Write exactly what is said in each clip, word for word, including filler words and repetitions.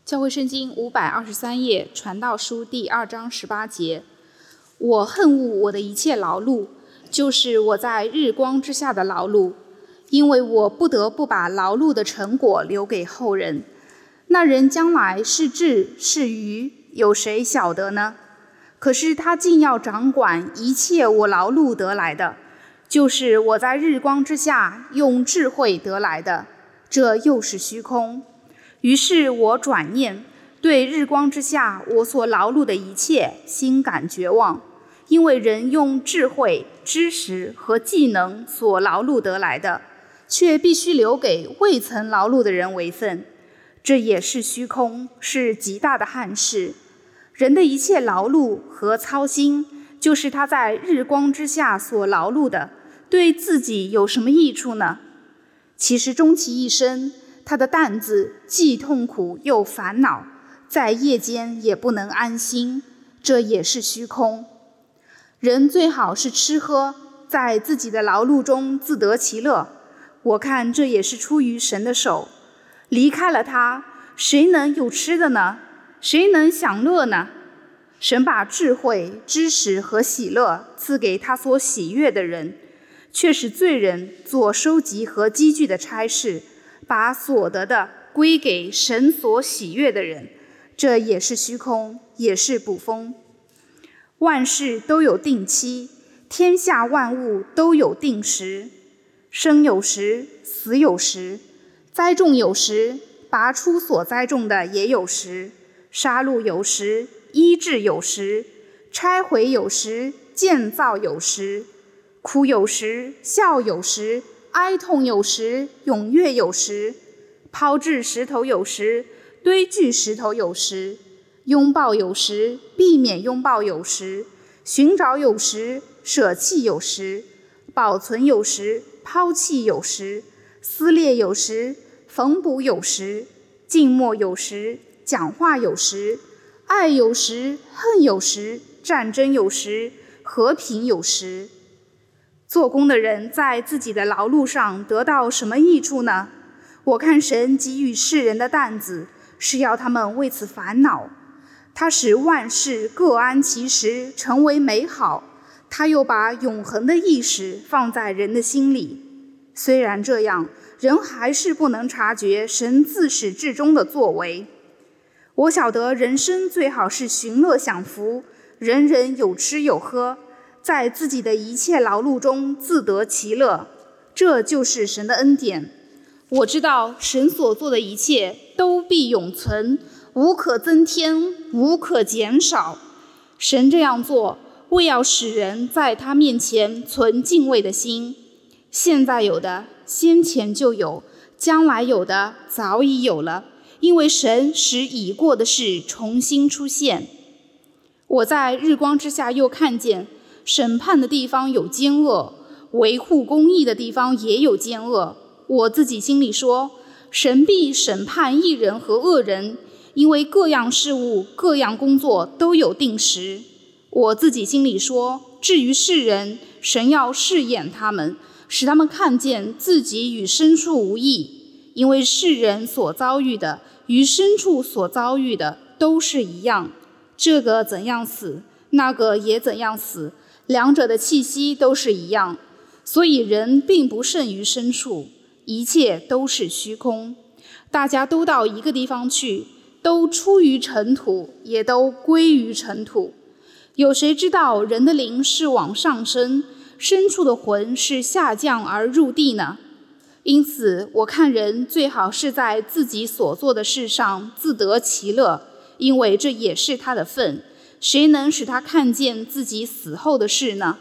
教会圣经五百二十三页，传道书第二章十八节：我恨恶我的一切劳碌，就是我在日光之下的劳碌，因为我不得不把劳碌的成果留给后人。那人将来是智是愚，有谁晓得呢？可是他竟要掌管一切我劳碌得来的，就是我在日光之下用智慧得来的，这又是虚空。于是我转念，对日光之下我所劳碌的一切心感绝望，因为人用智慧、知识和技能所劳碌得来的，却必须留给未曾劳碌的人为分，这也是虚空，是极大的憾事。人的一切劳碌和操心，就是他在日光之下所劳碌的，对自己有什么益处呢？其实终其一生，他的担子既痛苦又烦恼，在夜间也不能安心，这也是虚空。人最好是吃喝，在自己的劳碌中自得其乐，我看这也是出于神的手。离开了他，谁能有吃的呢？谁能享乐呢？神把智慧、知识和喜乐赐给他所喜悦的人，却使罪人做收集和积聚的差事，把所得的归给神所喜悦的人，这也是虚空，也是捕风。万事都有定期，天下万物都有定时，生有时，死有时，栽种有时，拔出所栽种的也有时，杀戮有时，医治有时，拆毁有时，建造有时，哭有时，笑有时，哀痛有时，踊跃有时，抛掷石头有时，堆聚石头有时，拥抱有时，避免拥抱有时，寻找有时，舍弃有时，保存有时，抛弃有时，撕裂有时，缝补有时，静默有时，讲话有时，爱有时，恨有时，战争有时，和平有时。做工的人在自己的劳碌上得到什么益处呢？我看神给予世人的担子，是要他们为此烦恼。他使万事各安其时，成为美好。他又把永恒的意识放在人的心里。虽然这样，人还是不能察觉神自始至终的作为。我晓得人生最好是寻乐享福，人人有吃有喝，在自己的一切劳碌中自得其乐，这就是神的恩典。我知道神所做的一切都必永存，无可增添，无可减少。神这样做，为要使人在他面前存敬畏的心。现在有的，先前就有；将来有的，早已有了。因为神使已过的事重新出现。我在日光之下又看见，审判的地方有奸恶，维护公义的地方也有奸恶。我自己心里说，神必审判义人和恶人，因为各样事物、各样工作都有定时。我自己心里说，至于世人，神要试验他们，使他们看见自己与牲畜无异，因为世人所遭遇的与牲畜所遭遇的都是一样，这个怎样死，那个也怎样死，两者的气息都是一样，所以人并不胜于牲畜，一切都是虚空。大家都到一个地方去，都出于尘土，也都归于尘土。有谁知道人的灵是往上升，牲畜的魂是下降而入地呢？因此我看人最好是在自己所做的事上自得其乐，因为这也是他的份。谁能使他看见自己死后的事呢？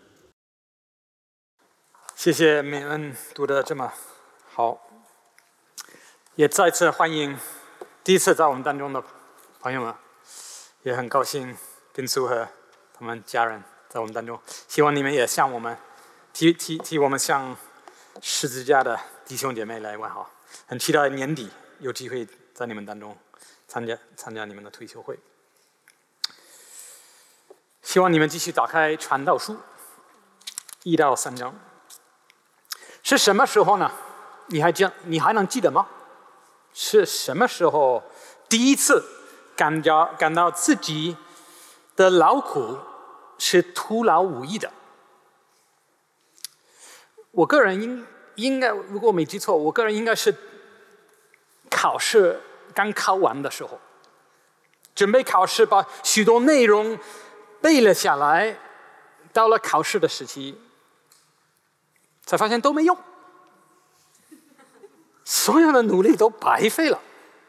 谢谢美恩读得这么好，也再次欢迎第一次在我们当中的朋友们，也很高兴跟苏和他们家人在我们当中，希望你们也向我们替替替我们向十字架的弟兄姐妹来问好，很期待年底有机会在你们当中参加参加你们的退休会。希望你们继续打开传道书一到三章。是什么时候呢？你还记你还能记得吗？是什么时候第一次感到感到自己的劳苦是徒劳无益的。我个人应应该，如果我没记错，我个人应该是考试刚考完的时候，准备考试，把许多内容背了下来，到了考试的时期，才发现都没用，所有的努力都白费了。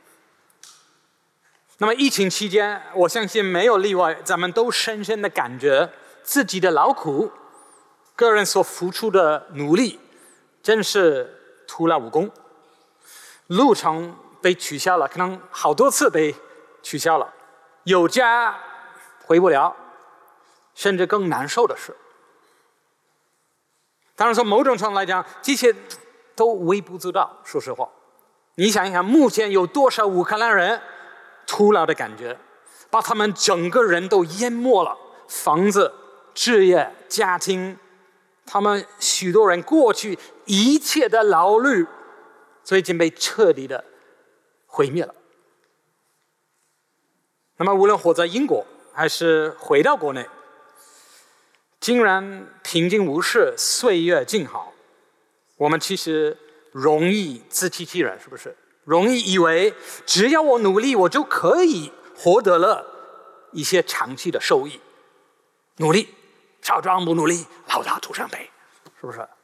那么疫情期间，我相信没有例外，咱们都深深的感觉自己的劳苦，个人所付出的努力，真是徒劳无功。路程被取消了，可能好多次被取消了，有家回不了，甚至更难受的是，当然从某种程度来讲，这些都微不足道。说实话，你想一想，目前有多少乌克兰人徒劳的感觉，把他们整个人都淹没了，房子、置业、家庭，他们许多人过去一切的劳碌，最近被彻底的毁灭了。那么无论活在英国还是回到国内，竟然平静无事，岁月静好，我们其实容易自欺欺人，是不是？容易以为只要我努力，我就可以获得了一些长期的收益。努力，少壮不努力，老大徒伤悲，是不是？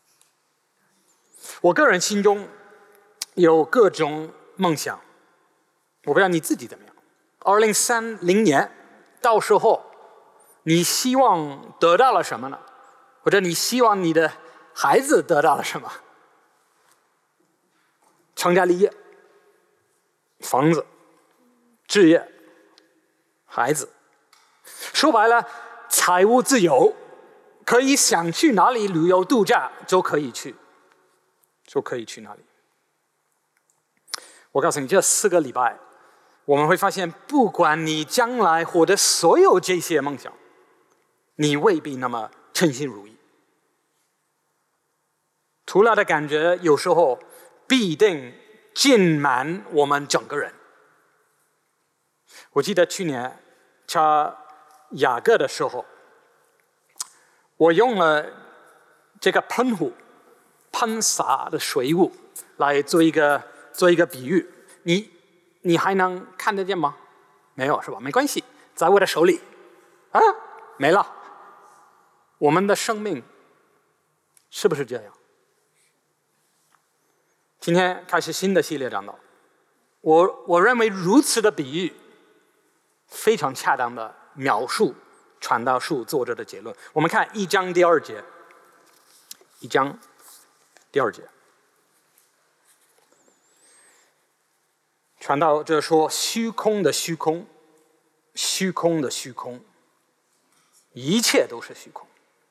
我个人心中有各种梦想，我不知道你自己怎么样。二零三零年，到时候你希望得到了什么呢？或者你希望你的孩子得到了什么？成家立业、房子、置业、孩子，说白了，财务自由，可以想去哪里旅游度假就可以去，就可以去哪里。我告诉你，这四个礼拜，我们会发现，不管你将来获得所有这些梦想，你未必那么称心如意。徒劳的感觉有时候必定浸满我们整个人。我记得去年查雅各的时候，我用了这个喷壶喷洒的水雾来做一个做一个比喻。你你还能看得见吗？没有是吧？没关系，在我的手里啊，没了。我们的生命是不是这样？今天开始新的系列讲道，我我认为如此的比喻非常恰当的描述传道书作者的结论。我们看一章第二节，一章第二节，传道者说：虚空的虚空，虚空的虚空，一切都是虚空。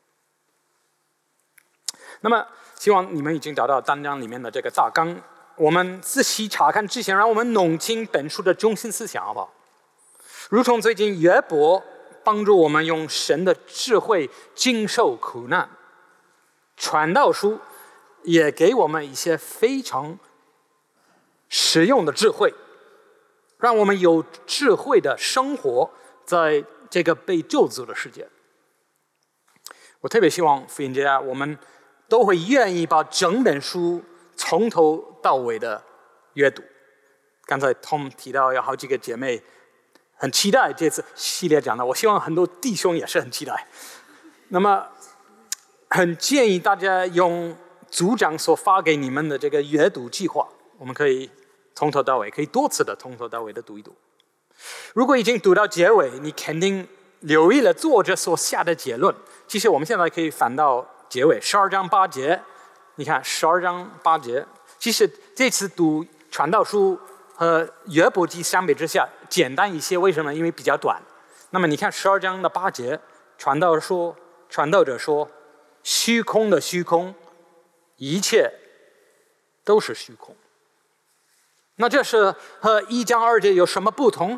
那么希望你们已经找到单章里面的这个大纲，我们仔细查看之前，让我们弄清本书的中心思想，好不好？如同最近约伯帮助我们用神的智慧经受苦难，传道书也给我们一些非常实用的智慧，让我们有智慧的生活在这个被咒诅的世界。我特别希望福音家我们都会愿意把整本书从头到尾的阅读。刚才 Tom 提到有好几个姐妹很期待这次系列讲的，我希望很多弟兄也是很期待。那么很建议大家用组长所发给你们的这个阅读计划，我们可以从头到尾，可以多次的从头到尾的读一读。如果已经读到结尾，你肯定留意了作者所下的结论。其实我们现在可以翻到结尾十二章八节，你看十二章八节，其实这次读传道书和约伯记相比之下简单一些，为什么？因为比较短。那么你看十二章的八节，传道说，传道者说，虚空的虚空，一切都是虚空。那这是和一章二节有什么不同？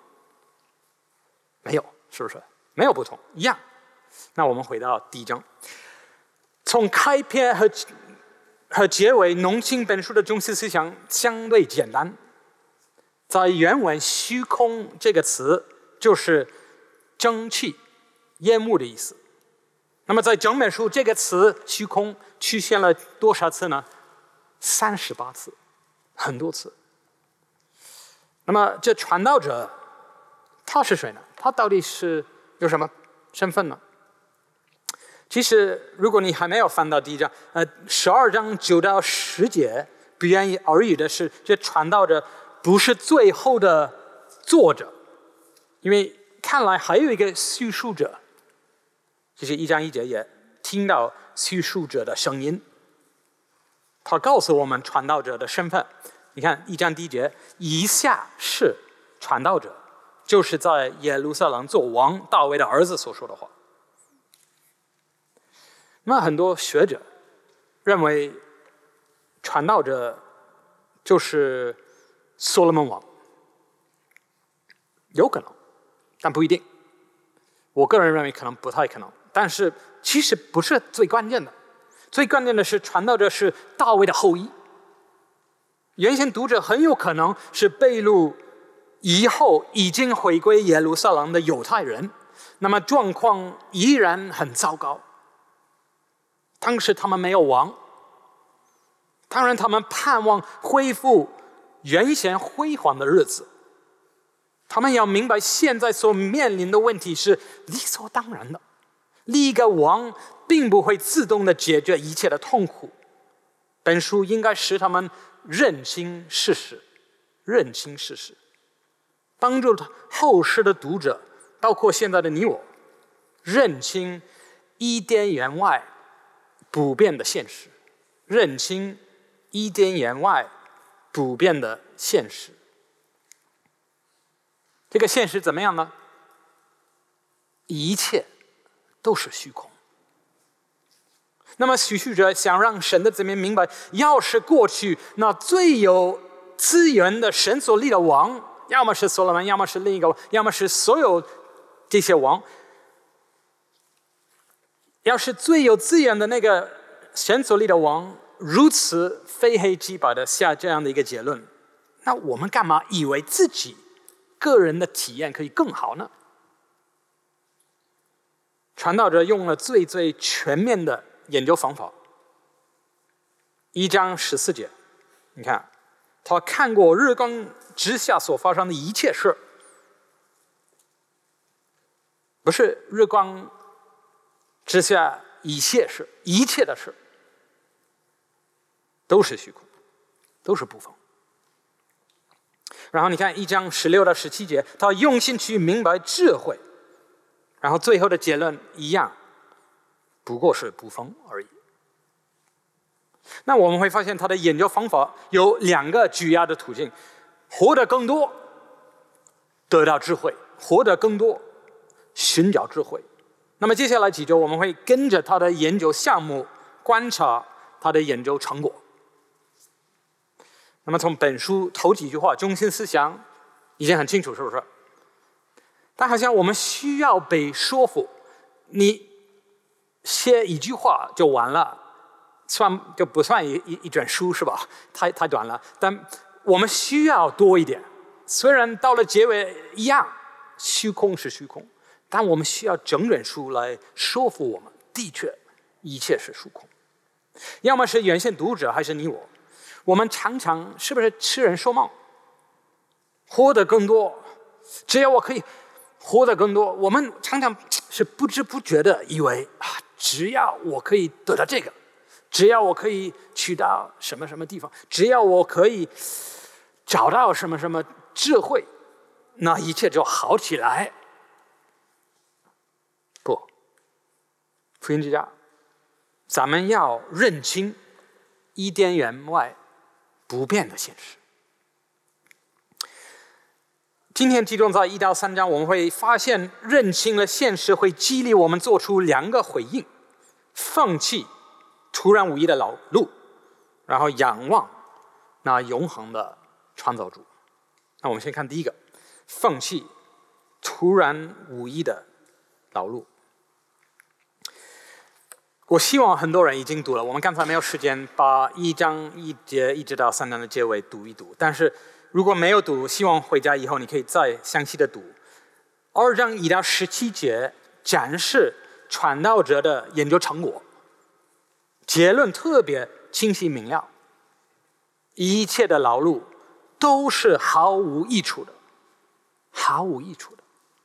没有，是不是？没有不同，一样。那我们回到第一章，从开篇和和结尾弄清本书的中心思想相对简单。 在原文“虚空”这个词就是蒸汽、烟幕的意思。那么在整本书，这个词“虚空”出现了多少次呢？三十八次，很多次。那么这传道者他是谁呢？他到底是有什么身份呢？其实，如果你还没有翻到第一章，呃，十二章九到十节，不言而喻的是，这传道者不是最后的作者，因为看来还有一个叙述者。其实一章一节也听到叙述者的声音，他告诉我们传道者的身份。你看一章第一节，以下是传道者，就是在耶路撒冷做王大卫的儿子所说的话。那很多学者认为传道者就是所罗门王，有可能，但不一定。我个人认为可能不太可能，但是其实不是最关键的。最关键的是传道者是大卫的后裔。原先读者很有可能是被掳以后已经回归耶路撒冷的犹太人，那么状况依然很糟糕。当时他们没有王，当然他们盼望恢复原先辉煌的日子。他们要明白现在所面临的问题是理所当然的，立一个王并不会自动的解决一切的痛苦。本书应该使他们认清事实，认清事实，帮助后世的读者，包括现在的你我，认清伊甸园外不变的现实，认清伊甸园外不变的现实。这个现实怎么样呢？一切都是虚空。那么叙述者想让神的子民明白，要是过去那最有资源的神所立的王，要么是所罗门，要么是另一个王，要么是所有这些王，要是最有资源的那个神所立的王如此非黑即白的下这样的一个结论，那我们干嘛以为自己个人的体验可以更好呢？传道者用了最最全面的研究方法。一章十四节，你看，他看过日光之下所发生的一切事，不是日光之下一切事，一切的事都是虚空，都是不丰。然后你看一章十六到十七节，他用心去明白智慧，然后最后的结论一样，不过是不丰而已。那我们会发现他的研究方法有两个主要的途径：活得更多，得到智慧；活得更多，寻找智慧。那么接下来几周我们会跟着他的研究项目观察他的研究成果。那么从本书头几句话中心思想已经很清楚，是不是？但好像我们需要被说服，你写一句话就完了，算就不算一一一卷书，是吧？太太短了。但我们需要多一点。虽然到了结尾一样，虚空是虚空，但我们需要整卷书来说服我们，的确一切是虚空。要么是原先读者，还是你我，我们常常是不是痴人说梦？活得更多，只要我可以活得更多，我们常常是不知不觉的以为啊，只要我可以得到这个，只要我可以去到什么什么地方，只要我可以找到什么什么智慧，那一切就好起来。不，福音之家，咱们要认清伊甸园外不变的现实。今天集中在一到三章，我们会发现认清了现实会激励我们做出两个回应：放弃突然无意的老路，然后仰望那永恒的创造主。那我们先看第一个，放弃突然无意的老路。我希望很多人已经读了，我们刚才没有时间把一章一节一直到三章的结尾读一读，但是如果没有读，希望回家以后你可以再详细的读。二章一到十七节展示传道者的研究成果，结论特别清晰明了，一切的劳碌都是毫无益处的，毫无益处的。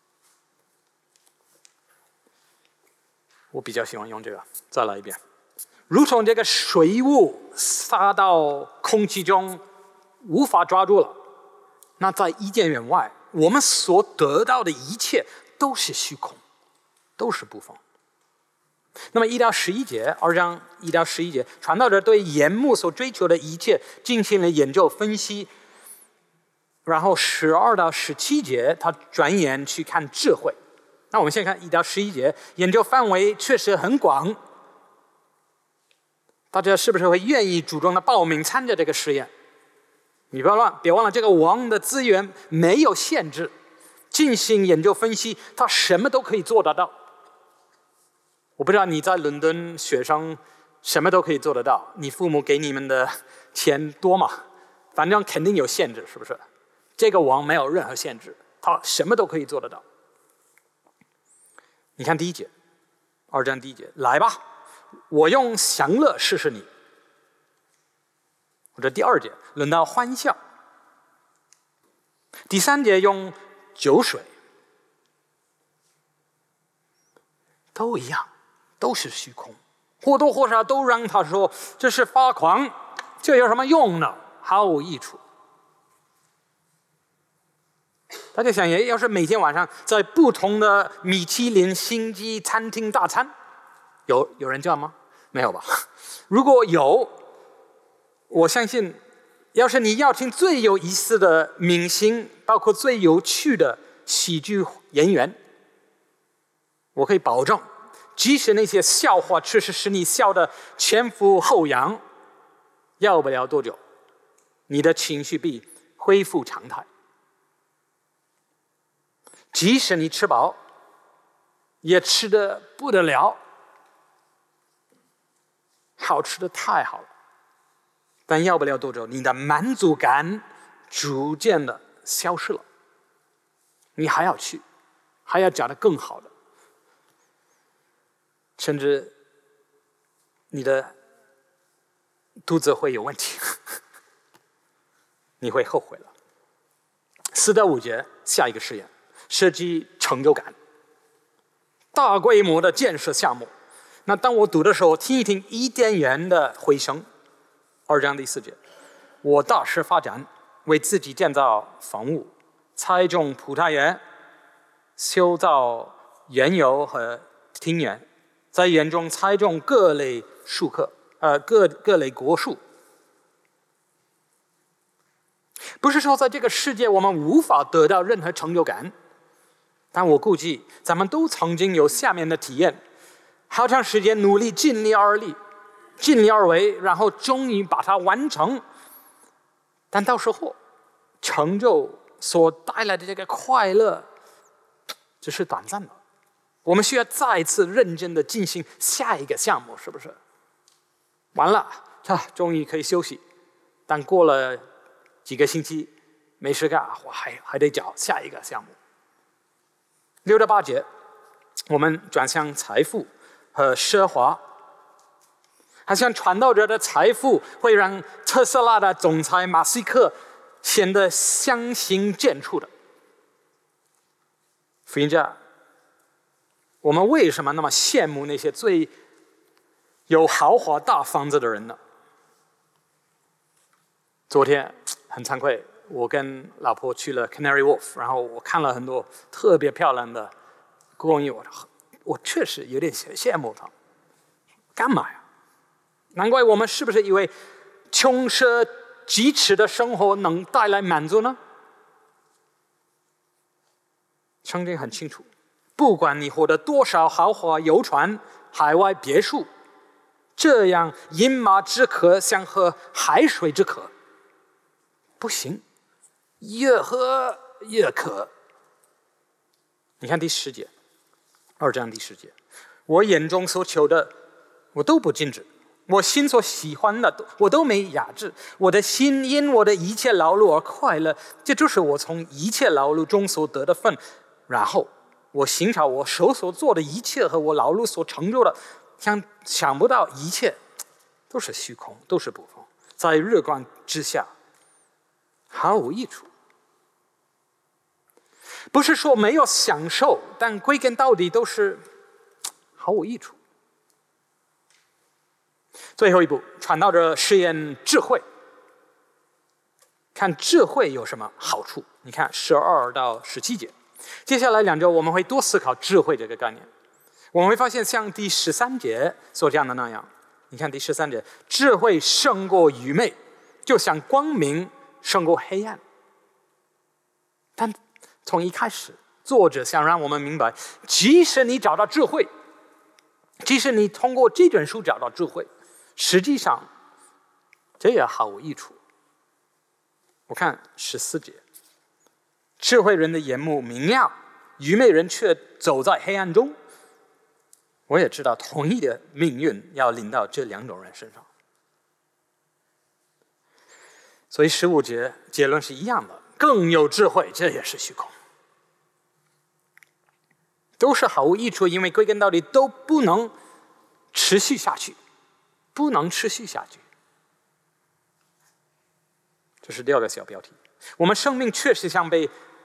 我比较喜欢用这个，再来一遍。如同这个水雾撒到空气中，无法抓住了，那在伊甸园外，我们所得到的一切都是虚空，都是不丰。那么一到十一节，二章一到十一节，传道者对眼目所追求的一切进行了研究分析。然后十二到十七节，他转眼去看智慧。那我们先看一到十一节，研究范围确实很广。大家是不是会愿意主动的报名参加这个实验？你不要忘，别忘了这个王的资源没有限制，进行研究分析，他什么都可以做得到。我不知道你在伦敦学生什么都可以做得到，你父母给你们的钱多吗？反正肯定有限制，是不是？这个王没有任何限制，他什么都可以做得到。你看第一节，二章第一节，来吧，我用享乐试试你。或者第二节，轮到欢笑。第三节用酒水，都一样，都是虚空，或多或少都让他说这是发狂，这有什么用呢？毫无益处。大家想，要是每天晚上在不同的米其林星级餐厅大餐，有有人这样吗？没有吧？如果有，我相信，要是你邀请最有意思的明星，包括最有趣的喜剧演员，我可以保证，即使那些笑话确实使你笑得前俯后仰，要不了多久，你的情绪必恢复常态。即使你吃饱，也吃得不得了，好吃的太好了，但要不了多久，你的满足感逐渐的消失了，你还要去，还要讲得更好的，甚至你的肚子会有问题，你会后悔了。四到五节，下一个实验。设计成就感，大规模的建设项目。那当我读的时候，听一听伊甸园的回声。二章第四节，我大肆发展，为自己建造房屋，栽种葡萄园，修造园游和庭园，在园中栽种各类树棵，呃，各各类果树。不是说在这个世界我们无法得到任何成就感。但我估计咱们都曾经有下面的体验：好长时间努力，尽力而力，尽力而为，然后终于把它完成。但到时候，成就所带来的这个快乐，只是短暂的。我们需要再次认真的进行下一个项目，是不是？完了，啊，终于可以休息。但过了几个星期，没事干，我还还得找下一个项目。六到八节，我们转向财富和奢华。好像传道者的财富会让特斯拉的总裁马斯克显得相形见绌的。福音家，我们为什么那么羡慕那些最有豪华大房子的人呢？昨天很惭愧，我跟老婆去了 Canary Wharf， 然后我看了很多特别漂亮的公寓，我我确实有点羡慕他。干嘛呀？难怪我们是不是以为穷奢极侈的生活能带来满足呢？圣经很清楚，不管你获得多少豪华游船、海外别墅，这样饮马之渴像喝海水之渴，不行，越喝越渴。你看第十节，二章第十节，我眼中所求的，我都不禁止。 我心所喜欢的，我都没压制。我的心因我的一切劳碌而快乐，这就是我从一切劳碌中所得的份。然后我寻找我手所做的一切和我劳碌所成就的，想想不到一切都是虚空，都是捕风，在日光之下毫无益处。不是说没有享受，但归根到底都是毫无益处。最后一步，传道者试验智慧，看智慧有什么好处。你看十二到十七节，接下来两周我们会多思考智慧这个概念。我们会发现，像第十三节所讲的那样，你看第十三节，智慧胜过愚昧，就像光明胜过黑暗。但从一开始，作者想让我们明白，即使你找到智慧，即使你通过这卷书找到智慧，实际上这也毫无益处。我看十四节，智慧人的眼目明亮，愚昧人却走在黑暗中。我也知道同一的命运要临到这两种人身上，所以十五节结论是一样的，更有智慧，这也是虚空，都是毫无益处，因为归根到底都不能持续下去，不能持续下去。这是第二个小标题。我们生命确实像被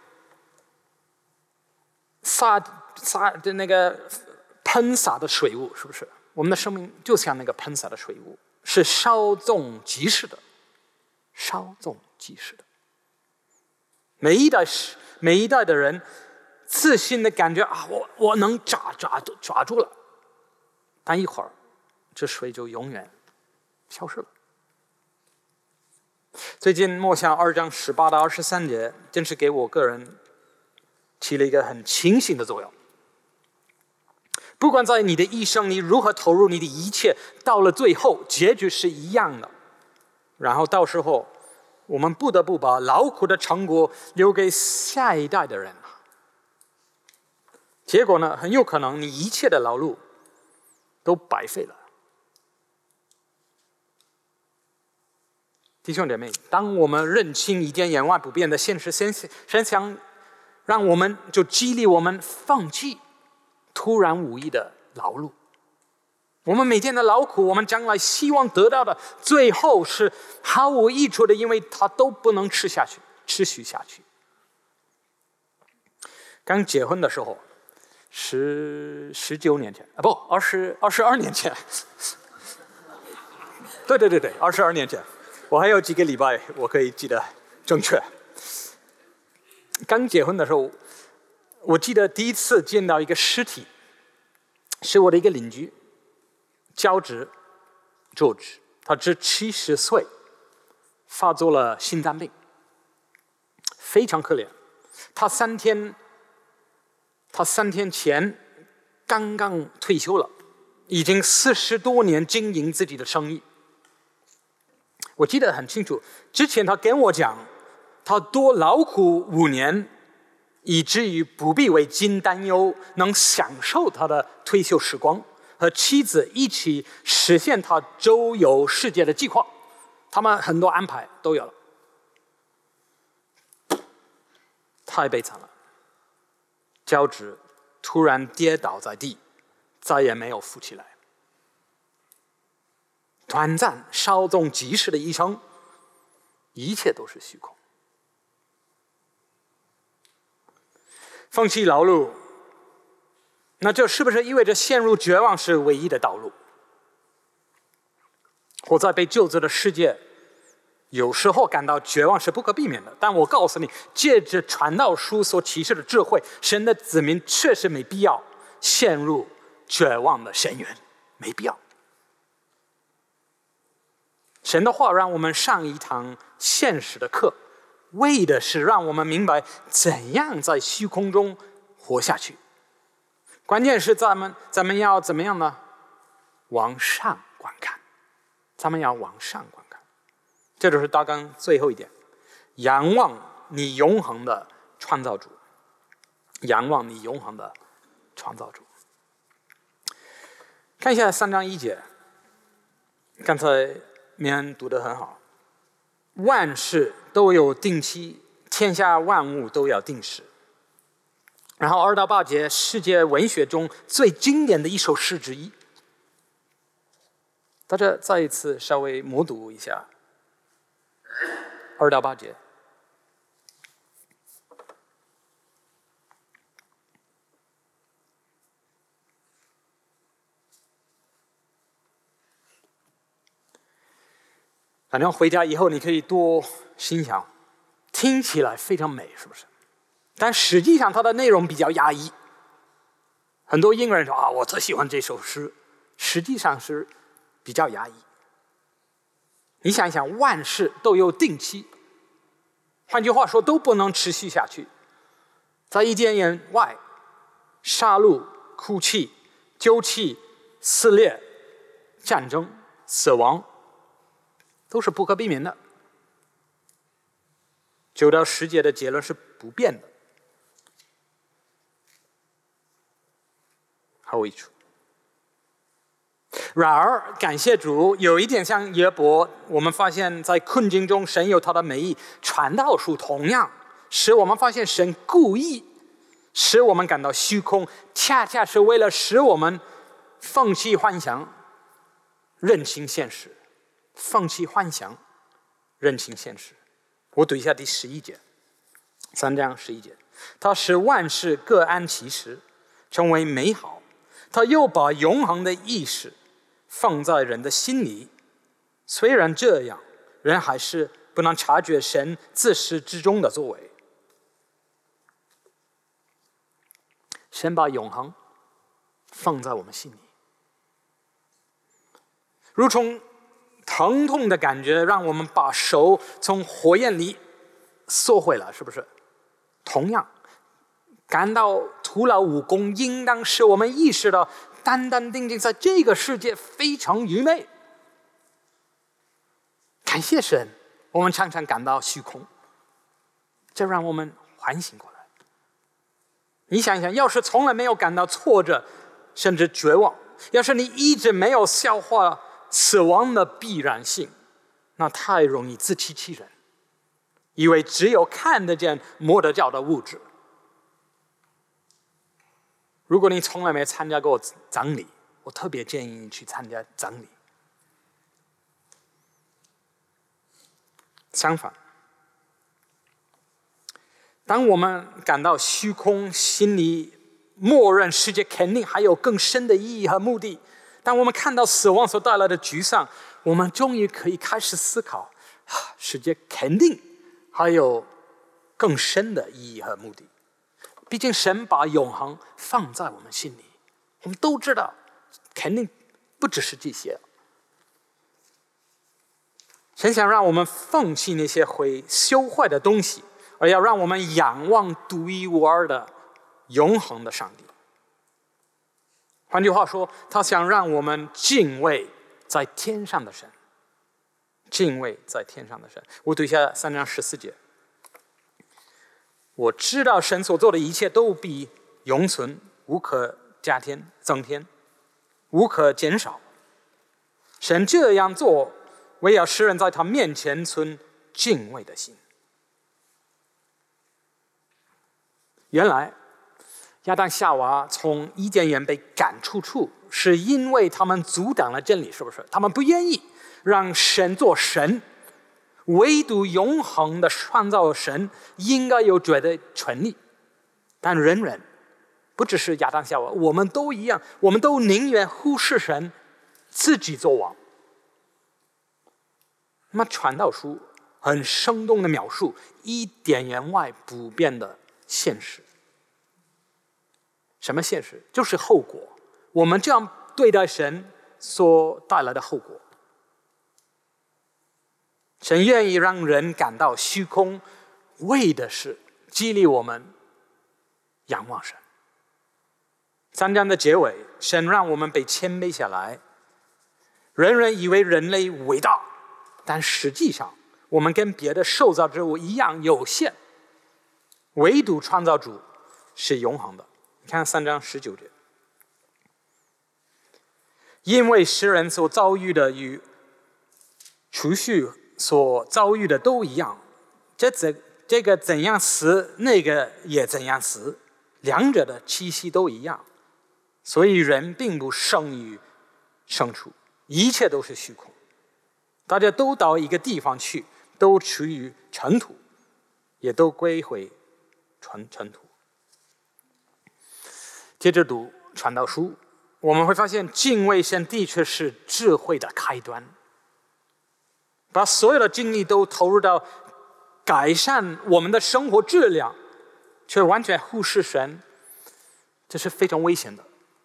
洒洒的那个喷洒的水雾，是不是？我们的生命就像那个喷洒的水雾，是稍纵即逝的，稍纵即逝的。每一代每一代的人自信的感觉啊，我我能抓抓抓住了，但一会儿这水就永远消失了。最近默想二章十八到二十三节，真是给我个人起了一个很清醒的作用。不管在你的一生，你如何投入你的一切，到了最后，结局是一样的。然后到时候，我们不得不把劳苦的成果留给下一代的人。结果呢，很有可能你一切的劳碌都白费了。弟兄姐妹，当我们认清一点眼外不变的现实真相，让我们就激励我们放弃突然无意的劳碌。我们每天的劳苦，我们将来希望得到的，最后是毫无益处的，因为它都不能吃下去，持续下去。刚结婚的时候，十十九年前啊，不，二十二十二年前，对对对对，二十二年前。我还有几个礼拜我可以记得正确。刚结婚的时候，我记得第一次见到一个尸体，是我的一个邻居乔治 George， 他只七十岁，发作了心脏病，非常可怜。他三天，他三天前刚刚退休了，已经四十多年经营自己的生意。我记得很清楚，之前他跟我讲，他多劳苦五年，以至于不必为今担忧，能享受他的退休时光，和妻子一起实现他周游世界的计划。他们很多安排都有了，太悲惨了。乔治突然跌倒在地，再也没有扶起来。短暂、稍纵即逝的一生，一切都是虚空。放弃劳碌，那这是不是意味着陷入绝望是唯一的道路？活在被救责的世界，有时候感到绝望是不可避免的。但我告诉你，借着传道书所启示的智慧，神的子民确实没必要陷入绝望的深渊，没必要。神的话让我们上一堂现实的课，为的是让我们明白怎样在虚空中活下去。关键是咱们咱们要怎么样呢？往上观看，咱们要往上观看。这就是大纲最后一点，仰望你永恒的创造主，仰望你永恒的创造主。看一下三章一节， 刚才明恩读得很好，万事都有定期，天下万物都要定时。然后二到八节，世界文学中最经典的一首诗之一。大家再一次稍微默读一下二到八节。反正回家以后你可以多欣赏，听起来非常美，是不是？但实际上它的内容比较压抑。很多英国人说啊，我特喜欢这首诗，实际上是比较压抑。你想一想，万事都有定期，换句话说，都不能持续下去。在伊甸园外，杀戮、哭泣、丢弃、撕裂、战争、死亡，都是不可避免的。九到十节的结论是不变的。毫无益处。然而，感谢主，有一点像约伯，我们发现在困境中，神有他的美意。传道书同样使我们发现神故意使我们感到虚空，恰恰是为了使我们放弃幻想，认清现实。放弃幻想，认清现实。我读一下第十一节，三章十一节，他使万事各安其时，成为美好。他又把永恒的意识放在人的心里，虽然这样，人还是不能察觉神自始至终的作为。神把永恒放在我们心里，如同疼痛的感觉让我们把手从火焰里缩回来，是不是？同样，感到徒劳无功，应当使我们意识到单单定定在这个世界非常愚昧。感谢神，我们常常感到虚空，这让我们反省过来。你想一想，要是从来没有感到挫折甚至绝望，要是你一直没有消化死亡的必然性，那太容易自欺欺人，以为只有看得见摸得着的物质。如果你从来没参加过葬礼，我特别建议你去参加葬礼。相反，当我们感到虚空，心里默认世界肯定还有更深的意义和目的，当我们看到死亡所带来的沮丧，我们终于可以开始思考，世界肯定还有更深的意义和目的。毕竟神把永恒放在我们心里，我们都知道肯定不只是这些。神想让我们放弃那些会朽坏的东西，而要让我们仰望独一无二的永恒的上帝。换句话说，他想让我们敬畏在天上的神，敬畏在天上的神。我读一下三章十四节。我知道神所做的一切都必永存，无可加添增添，无可减少。神这样做，为要使人在他面前存敬畏的心。原来亚当夏娃从伊甸园被赶出处，是因为他们阻挡了真理，是不是？他们不愿意让神做神，唯独永恒的创造神应该有绝对权利。但人人，不只是亚当夏娃，我们都一样，我们都宁愿忽视神，自己做王。那么传道书很生动的描述伊甸园外不变的现实。什么现实？就是后果。我们这样对待神所带来的后果。神愿意让人感到虚空，为的是激励我们仰望神。三章的结尾，神让我们被谦卑下来。人人以为人类伟大，但实际上我们跟别的受造之物一样有限，唯独创造主是永恒的。你看三章十九节，因为世人所遭遇的与储蓄所遭遇的都一样，这怎这个怎样死，那个也怎样死，两者的气息都一样，所以人并不胜于牲畜，一切都是虚空。大家都到一个地方去，都处于尘土，也都归回尘尘土。接着读传道书，我们会发现敬畏神的确是智慧的开端。把所有的精力都投入到改善我们的生活质量，却完全忽视神，这是非常危险的。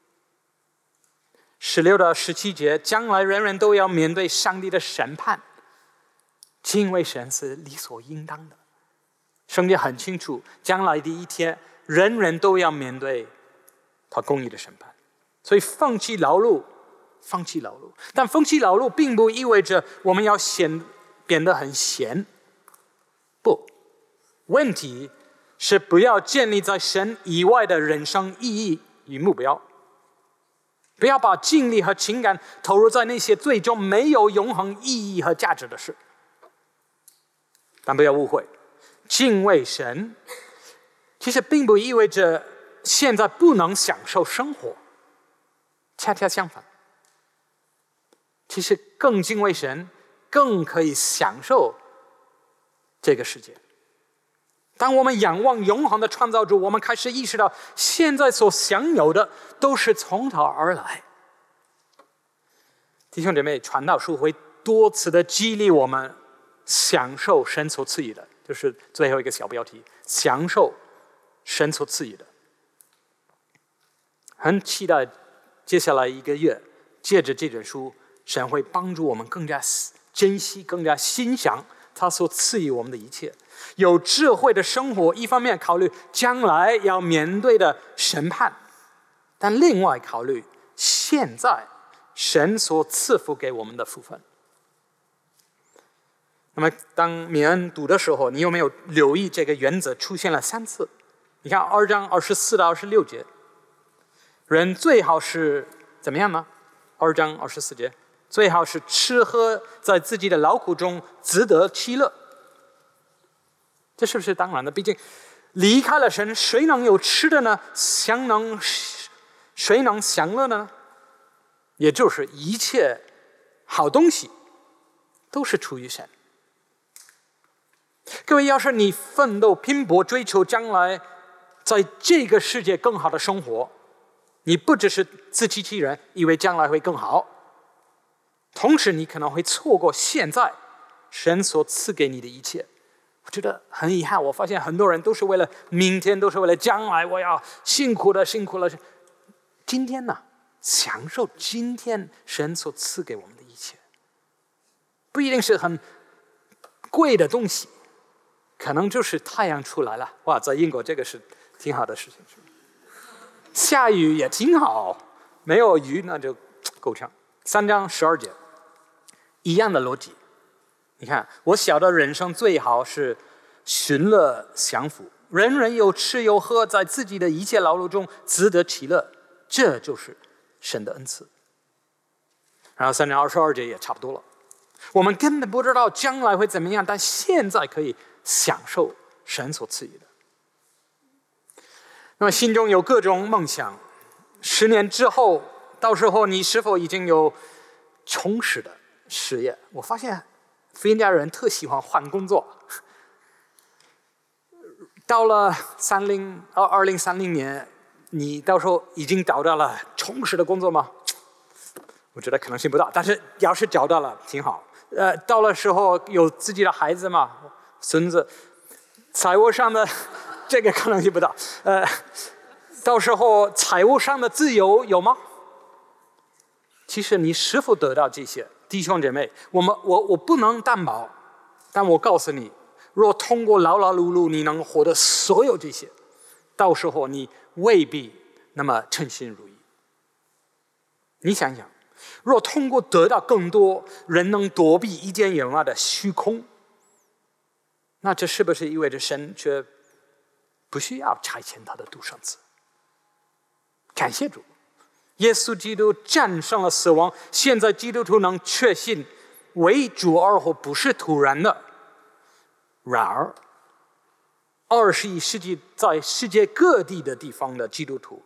十六到十七节，将来人人都要面对上帝的审判，敬畏神是理所应当的。圣经很清楚，将来的一天，人人都要面对他公义的审判，所以放弃劳碌，放弃劳碌。但放弃劳碌并不意味着我们要显变得很闲，不，问题是不要建立在神以外的人生意义与目标。不要把精力和情感投入在那些最终没有永恒意义和价值的事。但不要误会，敬畏神其实并不意味着现在不能享受生活，恰恰相反，其实更敬畏神，更可以享受这个世界。当我们仰望永恒的创造主，我们开始意识到现在所享有的都是从他而来。弟兄姐妹，传道书会多次的激励我们享受神所赐予的，就是最后一个小标题，享受神所赐予的。很期待接下来一个月，借着这本书，神会帮助我们更加珍惜、更加欣赏他所赐予我们的一切。有智慧的生活，一方面考虑将来要面对的审判，但另外考虑现在神所赐福给我们的福分。那么当米恩读的时候，你有没有留意这个原则出现了三次？你看二章二十四到二十六节，人最好是怎么样呢？二章二十四节，最好是吃喝在自己的劳苦中自得其乐。这是不是当然的？毕竟离开了神，谁能有吃的呢？享能谁能享乐呢？也就是一切好东西都是出于神。各位，要是你奋斗拼搏追求将来在这个世界更好的生活，你不只是自欺欺人，以为将来会更好，同时你可能会错过现在神所赐给你的一切。我觉得很遗憾，我发现很多人都是为了明天，都是为了将来，我要辛苦的辛苦了。今天呢，享受今天神所赐给我们的一切，不一定是很贵的东西，可能就是太阳出来了，哇，在英国这个是挺好的事情。下雨也挺好，没有雨那就够呛。三章十二节，一样的逻辑。你看，我晓得人生最好是寻乐享福，人人有吃有喝，在自己的一切劳碌中自得其乐，这就是神的恩赐。然后三章二十二节也差不多了。我们根本不知道将来会怎么样，但现在可以享受神所赐予的。那么心中有各种梦想，十年之后，到时候你是否已经有充实的事业？我发现福音家人特喜欢换工作。到了三零二二零三零年，你到时候已经找到了充实的工作吗？我觉得可能性不大，但是要是找到了，挺好。呃，到了时候有自己的孩子吗？孙子，财务上的这个可能性不大。呃，到时候财务上的自由有吗？其实你是否得到这些？弟兄姐妹，我们我我不能担保，但我告诉你，若通过劳劳碌碌你能获得所有这些，到时候你未必那么称心如意。你想想，若通过得到更多，人能躲避一见眼外的虚空，那这是不是意味着神却不需要差遣他的独生子？感谢主，耶稣基督战胜了死亡，现在基督徒能确信为主而活不是突然的。然而，二十一世纪在世界各地的地方的基督徒，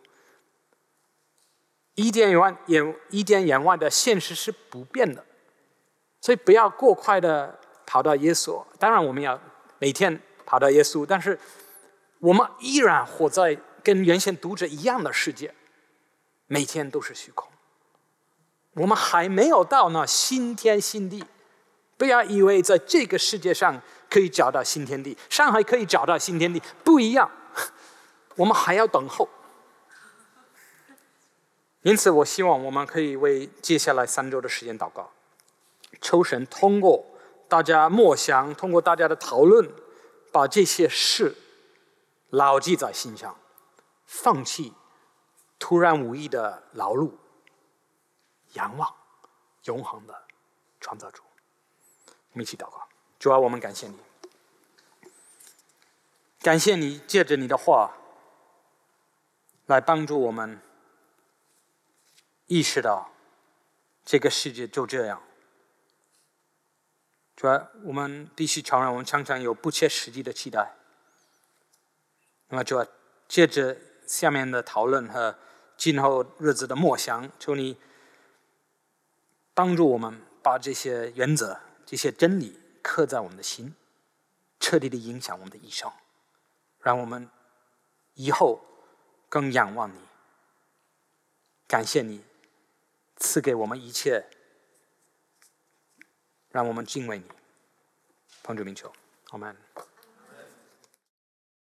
伊甸园园伊甸园外的现实是不变的，所以不要过快的跑到耶稣。当然，我们要每天跑到耶稣，但是我们依然活在跟原先读者一样的世界，每天都是虚空。我们还没有到那新天新地，不要以为在这个世界上可以找到新天地，上海可以找到新天地，不一样，我们还要等候。因此，我希望我们可以为接下来三周的时间祷告，求神通过大家默想，通过大家的讨论，把这些事牢记在心上，放弃突然无意的劳碌，仰望永恒的创造主。我们一起祷告。主啊，我们感谢你，感谢你借着你的话来帮助我们意识到这个世界就这样。主啊，我们必须承认，我们常常有不切实际的期待。那么主啊，借着下面的讨论和今后日子的默想，求你帮助我们把这些原则、这些真理刻在我们的心，彻底的影响我们的一生，让我们以后更仰望你。感谢你赐给我们一切，让我们敬畏你。奉主名求，阿们。